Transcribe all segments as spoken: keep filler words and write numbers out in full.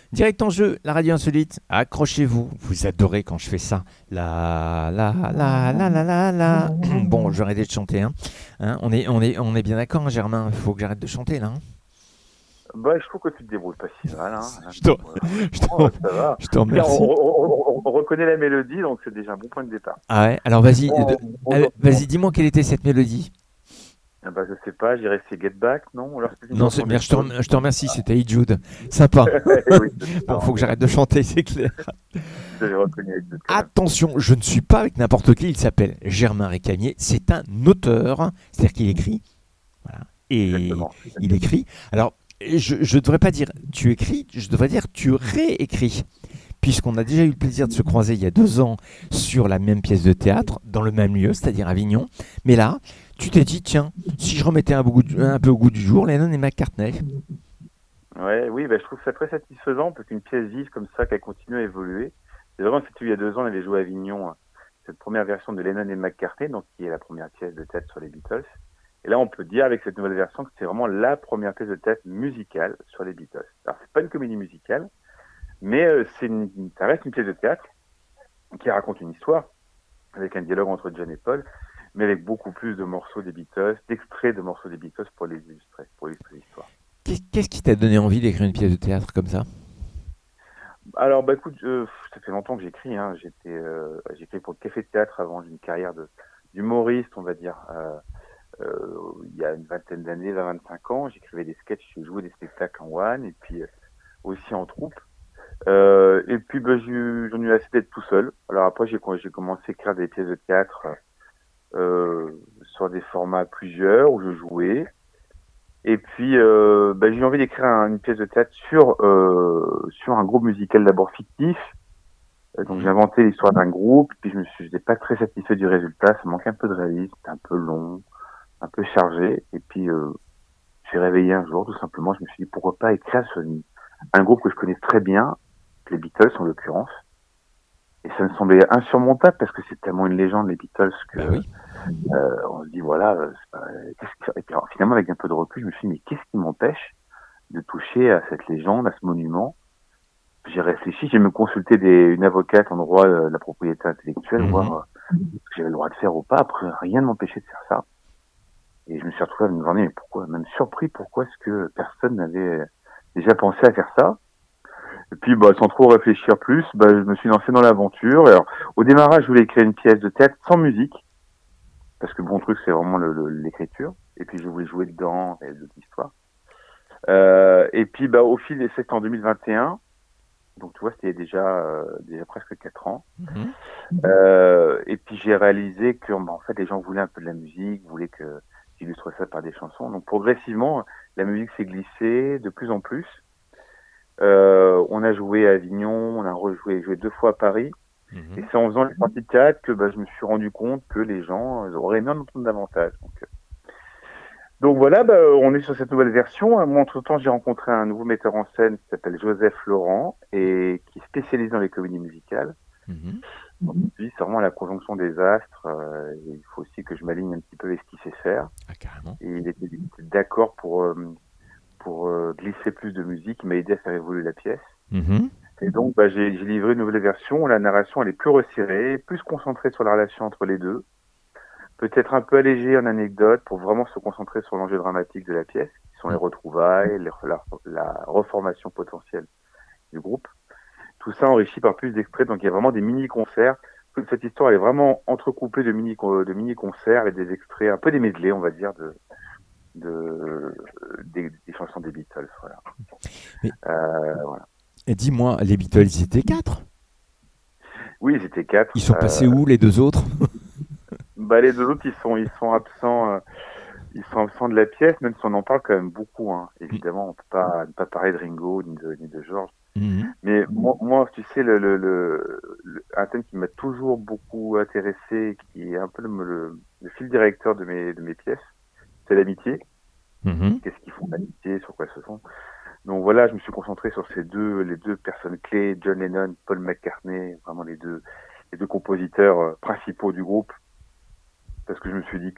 Direct en jeu, la radio insolite. Accrochez-vous, vous adorez quand je fais ça. La la la la la la la. Bon, je vais arrêter de chanter. Hein. Hein, on, est, on, est, on est bien d'accord, hein, Germain. Il faut que j'arrête de chanter là. Hein. Bah, je trouve que tu te débrouilles pas si mal, hein. Je te, Voilà. je Oh, te, ça va. je te Tiens, on, remercie. on- on- on reconnaît la mélodie, donc c'est déjà un bon point de départ. Ah ouais, alors vas-y, euh, Bon, de- bon, euh, bon, bon. vas-y, dis-moi quelle était cette mélodie. Ah bah, je sais pas, je dirais c'est Get Back, non? Alors c'est une Non, c'est, chanson des mais je te, Stones. rem- je te remercie, c'était Hey Jude. Sympa. Oui, c'est Bon, ça, faut que j'arrête de chanter, c'est clair. j'avais reconnu avec d'autres quand même. Attention, je ne suis pas avec n'importe qui, il s'appelle Germain Récamier, c'est un auteur, c'est-à-dire qu'il écrit, voilà, et Exactement. il écrit. Alors, je ne devrais pas dire tu écris, je devrais dire tu réécris, puisqu'on a déjà eu le plaisir de se croiser il y a deux ans sur la même pièce de théâtre, dans le même lieu, c'est-à-dire Avignon, mais là, tu t'es dit, tiens, si je remettais un, goût du- un peu au goût du jour, Lennon et McCartney. Ouais, oui, bah, je trouve ça très satisfaisant parce qu'une pièce vive comme ça qui a continué à évoluer. C'est vraiment, c'était il y a deux ans, on avait joué à Avignon, euh, cette première version de Lennon et McCartney, donc qui est la première pièce de théâtre sur les Beatles. Et là, on peut dire avec cette nouvelle version que c'est vraiment la première pièce de théâtre musicale sur les Beatles. Alors, c'est pas une comédie musicale, mais euh, c'est une, ça reste une pièce de théâtre qui raconte une histoire avec un dialogue entre John et Paul, mais avec beaucoup plus de morceaux des Beatles, d'extraits de morceaux des Beatles pour les illustrer, pour illustrer l'histoire. Qu'est- Qu'est-ce qui t'a donné envie d'écrire une pièce de théâtre comme ça? Alors, bah écoute, euh, ça fait longtemps que j'écris. Hein. J'étais, euh, j'ai écrit pour le Café de Théâtre avant une carrière de d'humoriste, on va dire. Euh, euh, il y a une vingtaine d'années, vingt, vingt-cinq ans, j'écrivais des sketchs, je jouais des spectacles en one et puis euh, aussi en troupe. Euh, et puis, bah, j'ai- j'en ai eu assez d'être tout seul. Alors après, j'ai j'ai commencé à écrire des pièces de théâtre euh, sur des formats à plusieurs où je jouais. Et puis, euh, bah, j'ai eu envie d'écrire un- une pièce de théâtre sur euh, sur un groupe musical d'abord fictif. Euh, Donc j'ai Mhm. inventé l'histoire d'un groupe, puis je me suis, j'étais pas très satisfait du résultat, ça manquait un peu de réalisme, c'était un peu long, un peu chargé, et puis euh, j'ai réveillé un jour, tout simplement, je me suis dit pourquoi pas écrire sur une- un groupe que je connais très bien, les Beatles en l'occurrence, et ça me semblait insurmontable parce que c'est tellement une légende les Beatles que Bah oui. euh, on se dit voilà, euh, c'est pas- qu'est-ce que- et puis alors, finalement avec un peu de recul, je me suis dit mais qu'est-ce qui m'empêche de toucher à cette légende, à ce monument. J'ai réfléchi, j'ai même consulté des, une avocate en droit euh, de la propriété intellectuelle, voir Mhm. euh, ce que j'avais le droit de faire ou pas. Après, rien ne m'empêchait de faire ça. Et je me suis retrouvé à me demander, mais pourquoi, même surpris, pourquoi est-ce que personne n'avait déjà pensé à faire ça. Et puis, bah, sans trop réfléchir plus, bah, je me suis lancé dans l'aventure. Alors, au démarrage, je voulais créer une pièce de théâtre sans musique, parce que le bon truc, c'est vraiment le- le- l'écriture. Et puis, je voulais jouer dedans, et d'autres histoires. Euh, et puis, bah, au fil des c'était en deux mille vingt et un. Donc, tu vois, c'était déjà, euh, déjà presque quatre ans. Mhm. Euh, et puis j'ai réalisé que bah, en fait les gens voulaient un peu de la musique, voulaient que j'illustre ça par des chansons. Donc progressivement, la musique s'est glissée de plus en plus. Euh, on a joué à Avignon, on a rejoué joué deux fois à Paris. Et Mhm. c'est en faisant les parties de théâtre que bah, je me suis rendu compte que les gens euh, auraient aimé en entendre davantage. Donc, euh, donc voilà, bah, on est sur cette nouvelle version. Moi, entre-temps, j'ai rencontré un nouveau metteur en scène qui s'appelle Joseph Laurent et qui est spécialisé dans les comédies musicales. Mhm. Donc, lui, c'est vraiment la conjonction des astres. Euh, et il faut aussi que je m'aligne un petit peu avec ce qu'il sait faire. Ah, carrément. Et il était, il était d'accord pour euh, pour euh, glisser plus de musique. Il m'a aidé à faire évoluer la pièce. Mhm. Et donc, bah, j'ai j'ai livré une nouvelle version. La narration, elle est plus resserrée, plus concentrée sur la relation entre les deux. Peut-être un peu allégée en anecdote pour vraiment se concentrer sur l'enjeu dramatique de la pièce, qui sont les retrouvailles, les- la, la reformation potentielle du groupe. Tout ça enrichi par plus d'extraits, donc il y a vraiment des mini-concerts. Toute cette histoire elle est vraiment entrecoupée de mini de mini-concerts et des extraits, un peu des medley, on va dire, de, de des, des chansons des Beatles. Voilà. Mais Euh, voilà. et dis-moi, les Beatles, ils étaient quatre. Oui, ils étaient quatre. Ils sont Euh, passés où, les deux autres? bah, les deux autres, ils sont, ils sont absents, euh, ils sont absents de la pièce, même si on en parle quand même beaucoup. Hein. Évidemment, on peut pas ne pas parler de Ringo ni de, ni de George. Mhm. Mais moi, moi, tu sais, le, le, le, le- un thème qui m'a toujours beaucoup intéressé, qui est un peu le, le, le fil directeur de mes, de mes pièces, c'est l'amitié. Mhm. Qu'est-ce qu'ils font l'amitié, sur quoi ils se font. Donc voilà, je me suis concentré sur ces deux, les deux personnes clés, John Lennon, Paul McCartney, vraiment les deux, les deux compositeurs euh, principaux du groupe, parce que je me suis dit que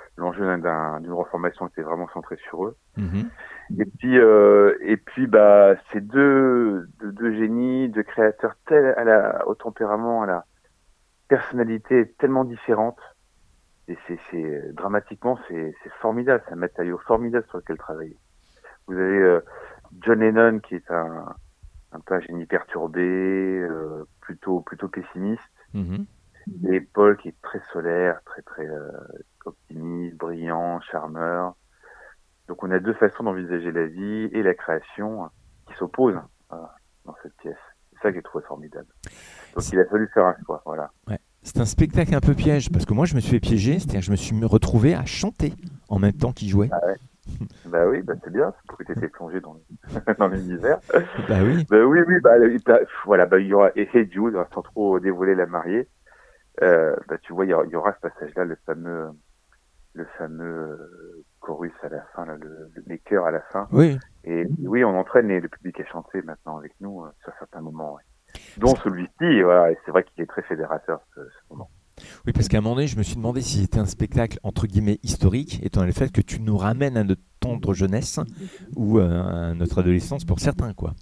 l'enjeu d'un- d'un- d'une reformation était vraiment centré sur eux. Mhm. Et puis, euh, et puis, bah, ces deux, deux, deux génies, deux créateurs tels à la, au tempérament, à la personnalité tellement différente. Et c'est, c'est dramatiquement, c'est, c'est formidable, c'est un matériau formidable sur lequel travailler. Vous avez euh, John Lennon qui est un, un peu un génie perturbé, euh, plutôt, plutôt pessimiste, Mhm. et Paul qui est très solaire, très, très euh, optimiste, brillant, charmeur. Donc on a deux façons d'envisager la vie et la création qui s'opposent euh, dans cette pièce. C'est ça que j'ai trouvé formidable. Donc C'est il a fallu faire un choix, voilà. ouais. C'est un spectacle un peu piège parce que moi je me suis fait piéger, c'est-à-dire que je me suis retrouvé à chanter en même temps qu'il jouait. Ah ouais. Bah oui, bah c'est bien, c'est pour que tu étais plongé dans, dans l'univers. Bah oui. Bah oui, oui, bah, il- bah, voilà, bah il y aura et Hey Jude, sans trop dévoiler la mariée. Euh, bah tu vois, il y aura, il y aura ce passage-là, le fameux, le fameux euh, chorus à la fin, là, le, le, les chœurs à la fin. Oui. Et oui, on entraîne les- le public à chanter maintenant avec nous euh, sur certains moments, ouais. Dont celui-ci, voilà, et c'est vrai qu'il est très fédérateur ce, ce moment. Oui, parce qu'à un moment donné, je me suis demandé si c'était un spectacle entre guillemets historique, étant le fait que tu nous ramènes à notre tendre jeunesse ou euh, à notre adolescence pour certains, quoi.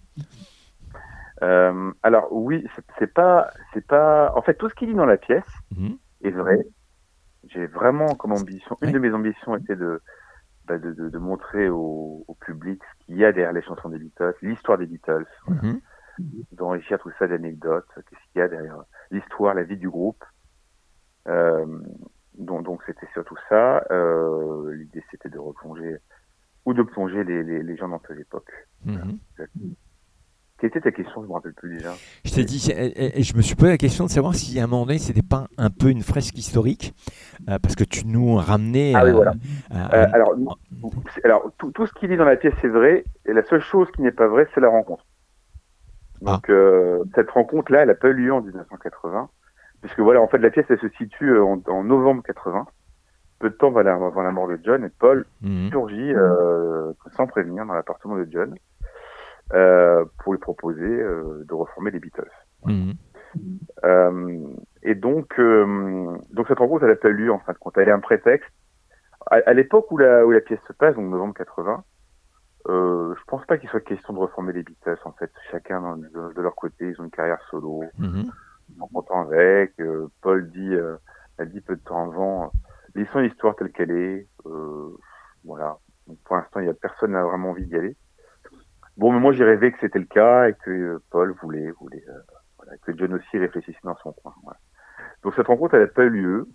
Euh, alors oui, c'est c'est pas, c'est pas, en fait, tout ce qu'il dit dans la pièce Mhm. est vrai. J'ai vraiment comme ambition, une de Ouais. mes ambitions était de, bah, de, de, de montrer au, au public ce qu'il y a derrière les chansons des Beatles, l'histoire des Beatles, voilà, Mhm. d'enrichir tout ça d'anecdotes, qu'est-ce qu'il y a derrière l'histoire, la vie du groupe. Euh, donc donc c'était surtout ça. Euh, l'idée c'était de replonger ou de plonger les, les, les gens dans cette époque. Voilà. Mhm. Quelle était ta question? Je me rappelle plus déjà. Je t'ai dit, et, et je me suis posé la question de savoir si à un moment donné, c'était pas un peu une fresque historique, euh, parce que tu nous ramenais Ah oui, euh, voilà. à, Euh, à- alors, alors tout, tout ce qu'il dit dans la pièce est vrai, et la seule chose qui n'est pas vraie, c'est la rencontre. ah, Donc, euh, cette rencontre-là, elle n'a pas eu lieu en mille neuf cent quatre-vingts, puisque voilà, en fait, la pièce, elle se situe en, en novembre quatre-vingts, peu de temps avant la, avant la mort de John, et Paul mhm. surgit euh, sans prévenir dans l'appartement de John euh, pour lui proposer euh, de reformer les Beatles. Mhm. Euh, et donc, euh, donc cette rencontre, elle n'a pas eu lieu en fin de compte. Elle est un prétexte. À, à l'époque où la, où la pièce se passe, donc novembre quatre-vingts, euh, je pense pas qu'il soit question de reformer les Beatles. En fait, chacun dans- de, de leur côté, ils ont une carrière solo, Mhm. ils sont contents avec. Euh, Paul dit, euh, elle dit peu de temps avant, laissons l'histoire telle qu'elle est. Euh, voilà. Donc, pour l'instant, il y a personne n'a vraiment envie d'y aller. Bon, mais moi, j'ai rêvé que c'était le cas et que euh, Paul voulait, voulait, euh, voilà, que John aussi réfléchissait dans son coin. Voilà. Donc cette rencontre, elle n'a pas eu lieu.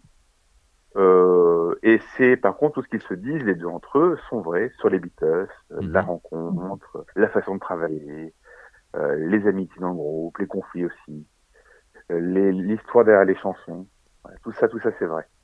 Euh, et c'est par contre tout ce qu'ils se disent les deux entre eux sont vrais sur les Beatles, euh, la Mhm. rencontre, la façon de travailler, euh, les amitiés dans le groupe, les conflits aussi, euh, les- l'histoire derrière les chansons. Voilà, tout ça, tout ça c'est vrai.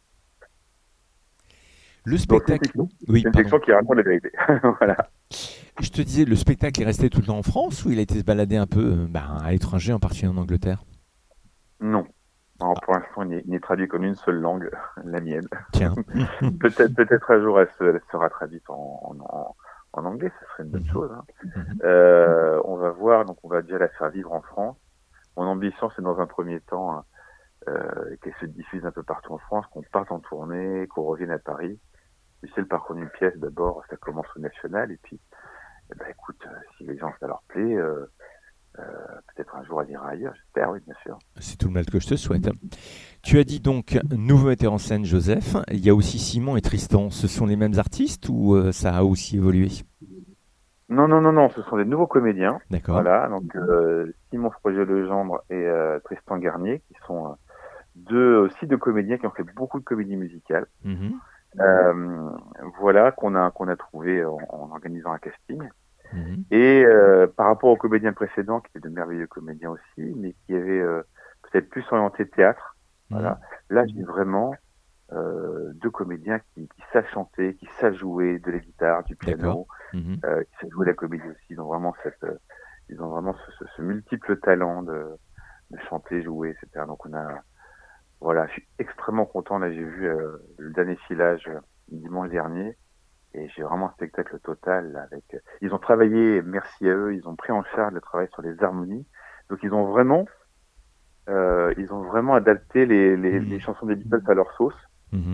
Le Donc c'est une spectacle. fiction, Oui, c'est une pardon. fiction qui raconte la vérité. Voilà. Je te disais, le spectacle est resté tout le temps en France ou il a été se balader un peu euh, bah, à l'étranger, en particulier en Angleterre? Non. Alors, Ah, pour l'instant, il n'est il n'est traduit qu'en une seule langue, la mienne. tiens. Peut-être, peut-être un jour, elle, se- elle sera traduite en, en, en anglais, ce serait une bonne Mhm. chose, hein. Mhm. Euh, on va voir, donc on va déjà la faire vivre en France. Mon ambition, c'est dans un premier temps euh, qu'elle se diffuse un peu partout en France, qu'on parte en tournée, qu'on revienne à Paris. Tu sais, le parcours d'une pièce, d'abord, ça commence au national, et puis, eh ben, écoute, euh, si les gens, ça leur plaît, euh, euh, peut-être un jour, elle ira ailleurs, j'espère, oui, bien sûr. C'est tout le mal que je te souhaite. Tu as dit donc nouveau metteur en scène Joseph. Il y a aussi Simon et Tristan. Ce sont les mêmes artistes ou euh, ça a aussi évolué? Non, non, non, non, ce sont des nouveaux comédiens. D'accord. Voilà, donc euh, Simon Frogier-Legendre et euh, Tristan Garnier, qui sont euh, deux aussi deux comédiens qui ont fait beaucoup de comédies musicales. Mhm. Euh, voilà qu'on a qu'on a trouvé en, en organisant un casting. Mhm. Et euh, par rapport aux comédiens précédents, qui étaient de merveilleux comédiens aussi, mais qui avaient euh, peut-être plus orienté théâtre, Mhm. voilà. Là, j'ai vraiment euh, deux comédiens qui, qui savent chanter, qui savent jouer de la guitare, du D'accord. piano, Mhm. euh, qui savent jouer la comédie aussi. Ils ont vraiment cette, euh, ils ont vraiment ce, ce, ce multiple talent de, de chanter, jouer, et cetera. Donc on a, voilà, je suis extrêmement content. Là, j'ai vu euh, le dernier filage euh, dimanche dernier. Et j'ai vraiment un spectacle total là, avec. Ils ont travaillé, merci à eux, ils ont pris en charge le travail sur les harmonies. Donc ils ont vraiment, euh, ils ont vraiment adapté les, les, les Mhm. chansons des Beatles à leur sauce. Mhm.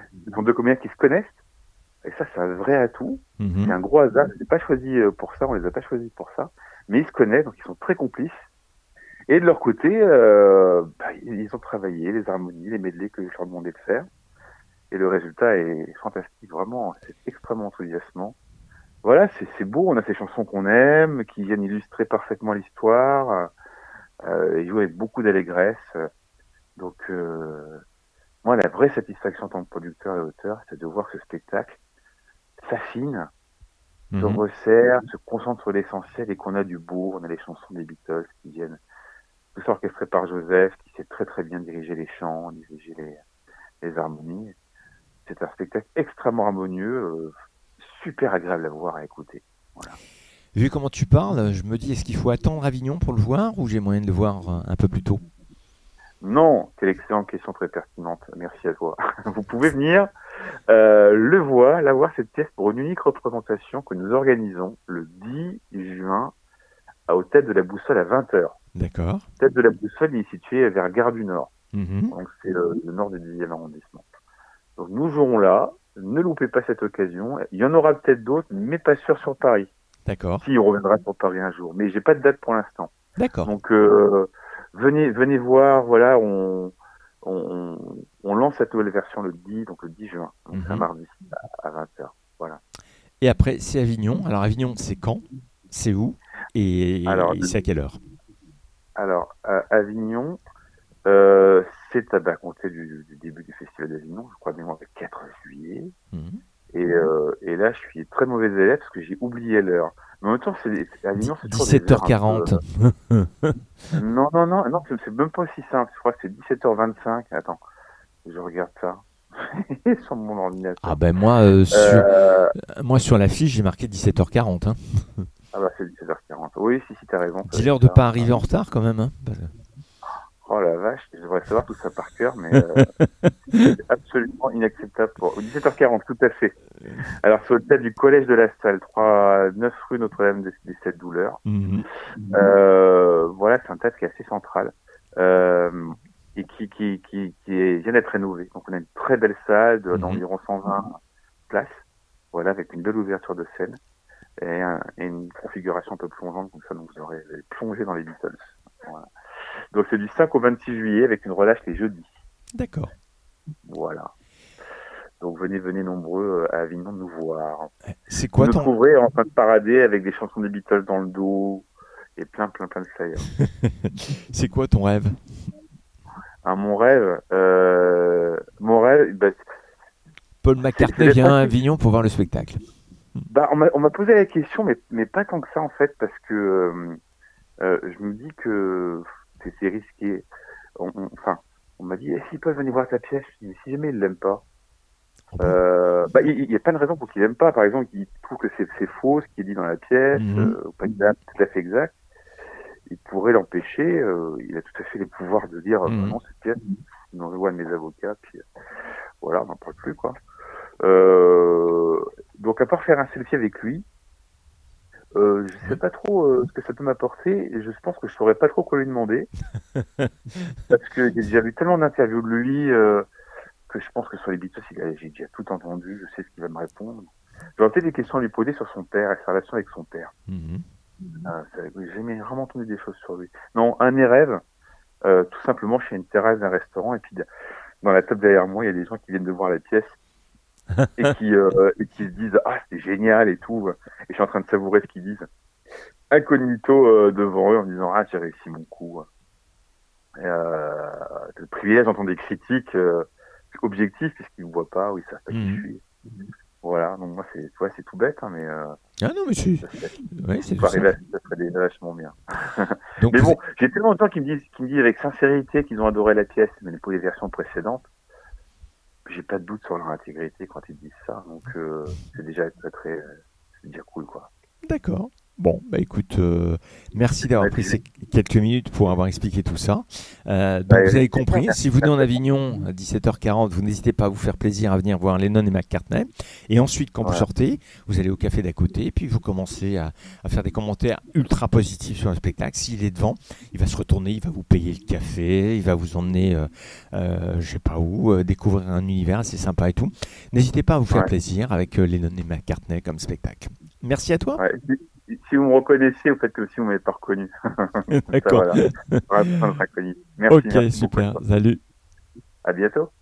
Ce sont deux comédiens qui se connaissent. Et ça, c'est un vrai atout. Mhm. C'est un gros hasard. Je les ai pas choisis euh, pour ça. On les a pas choisis pour ça. Mais ils se connaissent, donc ils sont très complices. Et de leur côté, euh, bah, ils ont travaillé les harmonies, les medleys que je leur demandais de faire. Et le résultat est fantastique. Vraiment, c'est extrêmement enthousiasmant. Voilà, c'est c'est beau. On a ces chansons qu'on aime, qui viennent illustrer parfaitement l'histoire. Euh, ils jouent avec beaucoup d'allégresse. Donc, euh, moi, la vraie satisfaction en tant que producteur et auteur, c'est de voir que ce spectacle s'affine, se Mhm. resserre, se concentre sur l'essentiel et qu'on a du beau. On a les chansons des Beatles qui viennent, tout ça orchestré par Joseph, qui sait très très bien diriger les chants, diriger les, les harmonies. C'est un spectacle extrêmement harmonieux, euh, super agréable à voir, à écouter. Voilà. Vu comment tu parles, je me dis, est-ce qu'il faut attendre Avignon pour le voir ou j'ai moyen de le voir euh, un peu plus tôt? Non, quelle excellente question, très pertinente. Merci à toi. Vous pouvez venir euh, le voir, la voir cette pièce pour une unique représentation que nous organisons le dix juin à au Tête de la Boussole à vingt heures. D'accord. Tête de la Boussole il est situé vers Gare du Nord. Mhm. Donc c'est le, le nord du dixième arrondissement. Donc nous jouerons là. Ne loupez pas cette occasion. Il y en aura peut-être d'autres, mais pas sûr sur Paris. D'accord. Si on reviendra sur Paris un jour, mais j'ai pas de date pour l'instant. D'accord. Donc euh, venez, venez voir. Voilà, on, on, on lance cette nouvelle version le dix, donc le dix juin. Donc c'est un Mhm. mardi à, à vingt heures. Voilà. Et après, c'est Avignon. Alors, Avignon, c'est quand? C'est où? Alors, Et c'est à quelle heure? alors à Avignon, euh, c'est à bah, compter du, du début du festival d'Avignon. Je crois bien le quatre juillet. Mhm. Et, euh, et là, je suis très mauvais élève parce que j'ai oublié l'heure. Mais en même temps, c'est, c'est- Avignon, c'est toujours des heures un peu. dix-sept heures quarante. Non, non, non, non, c'est c'est même pas aussi simple. Je crois que c'est dix-sept heures vingt-cinq. Attends, je regarde ça sur mon Ah ordinateur. ben moi, euh, sur, Euh, moi sur la fiche, j'ai marqué dix-sept heures quarante. Hein. ah bah c'est dix-sept heures quarante. Oui, si, si, t'as raison, ça va être Dis-leur de ça. pas arriver en retard quand même. Hein. Parce que- Oh la vache, je devrais savoir tout ça par cœur, mais euh, c'est absolument inacceptable. Pour... dix-sept heures quarante, tout à fait. Alors, c'est au tête du collège de la Salle, trois neuf rue Notre-Dame des, des Sept Douleurs. Mhm. Euh, voilà, c'est un théâtre qui est assez central euh, et qui, qui, qui, qui est, vient d'être rénové. Donc, on a une très belle salle de- Mhm. d'environ cent vingt places, voilà, avec une belle ouverture de scène et, un- et une configuration un peu plongeante, comme ça, donc vous aurez plongé dans les Beatles. Voilà. Donc, c'est du cinq au vingt-six juillet avec une relâche les jeudis. D'accord. Voilà. Donc, venez, venez nombreux à Avignon nous voir. C'est Vous quoi nous ton trouverez en train de parader avec des chansons des Beatles dans le dos et plein, plein, plein de flyers. c'est quoi ton rêve? Ah, mon rêve, euh, mon rêve, bah, Paul c'est c'est McCartney d'être vient à actif. Avignon pour voir le spectacle. Bah, on m'a on m'a posé la question, mais, mais pas tant que ça en fait, parce que euh, euh, je me dis que c'est c'est risqué. On- on- Enfin, on m'a dit, eh, s'ils peuvent venir voir ta pièce, je dis, mais si jamais ils l'aiment pas, Oh bon. euh, bah, il il y, a pas de raison pour qu'ils l'aiment pas. Par exemple, ils trouvent que c'est c'est faux ce qui est dit dans la pièce, Mhm. euh, ou pas exact, tout à fait exact. Il pourrait l'empêcher. Euh, il a tout à fait les pouvoirs de dire, euh, bah Mhm. non, cette pièce, non, je vois un de mes avocats, puis euh, voilà, on n'en parle plus quoi. Euh, donc à part faire un selfie avec lui, euh, je sais Ouais. pas trop euh, ce que ça peut m'apporter. Et je pense que je saurais pas trop quoi lui demander parce que j'ai déjà vu tellement d'interviews de lui euh, que je pense que sur les Beatles, il a- j'ai déjà tout entendu. Je sais ce qu'il va me répondre. J'aurais peut-être des questions à lui poser sur son père et sa relation avec son père. Mhm. Euh, ça- j'ai jamais vraiment entendu des choses sur lui. Non, un de mes rêves, euh, tout simplement chez une terrasse d'un restaurant et puis dans la table derrière moi, il y a des gens qui viennent de voir la pièce et qui euh, et qui se disent ah c'était génial et tout. Et je suis en train de savourer ce qu'ils disent. Incognito euh, devant eux en me disant ah j'ai réussi mon coup. Et, euh, le privilège d'entendre des critiques euh, objectives puisqu'ils ne me voient pas ou ils savent pas qui je Mhm. suis. Voilà, donc moi c'est tu vois, c'est tout bête hein, mais euh, Ah non, mais c'est ça serait, ouais, c'est faut tout arriver à simple. ça serait déjà vachement bien. Donc Mais vous bon, êtes- j'ai tellement de gens qui me disent qui me disent avec sincérité qu'ils ont adoré la pièce mais pour les versions précédentes. J'ai pas de doute sur leur intégrité quand ils disent ça, donc euh, c'est déjà très très, c'est déjà cool quoi. d'accord. Bon, bah écoute, euh, merci d'avoir Ouais, pris puis, ces quelques minutes pour avoir expliqué tout ça. Euh, donc bah, vous avez avec plaisir, compris, merci. si vous venez en Merci. Avignon à dix-sept heures quarante, vous n'hésitez pas à vous faire plaisir à venir voir Lennon et McCartney. Et ensuite, quand vous Voilà. sortez, vous allez au café d'à côté, et puis vous commencez à, à faire des commentaires ultra positifs sur le spectacle. S'il est devant, il va se retourner, il va vous payer le café, il va vous emmener, euh, euh, je sais pas où, euh, découvrir un univers assez sympa et tout. N'hésitez pas à vous faire Ouais. plaisir avec euh, Lennon et McCartney comme spectacle. Merci à toi. Ouais. Si, si vous me reconnaissez, vous faites comme si vous ne m'avez pas reconnu. Ça, D'accord. voilà. Voilà, pour notre inconnu. Merci, Ok, merci beaucoup à super. toi. Salut. À bientôt.